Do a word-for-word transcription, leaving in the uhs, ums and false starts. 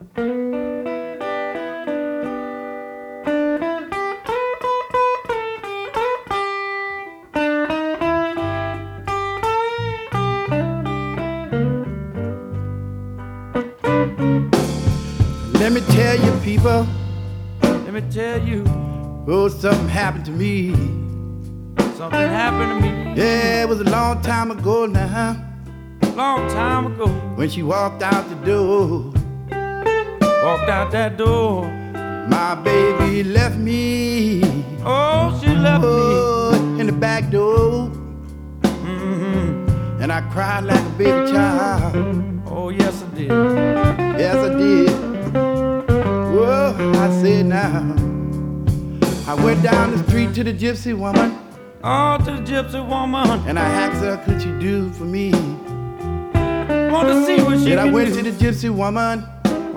Let me tell you, people, Let me tell you, oh, something happened to me. something happened to me. Yeah, it was a long time ago now, Long time ago, when she walked out the door. walked out that door. My baby left me, Oh, she left oh, in the back door. me. Mm-hmm. And I cried like a baby child. Oh, yes, I did. Yes, I did. Whoa, I said now. I went down the street to the gypsy woman, Oh, to the gypsy woman. and I asked her, could she do for me? Want to see what she Then I can went do. to the gypsy woman,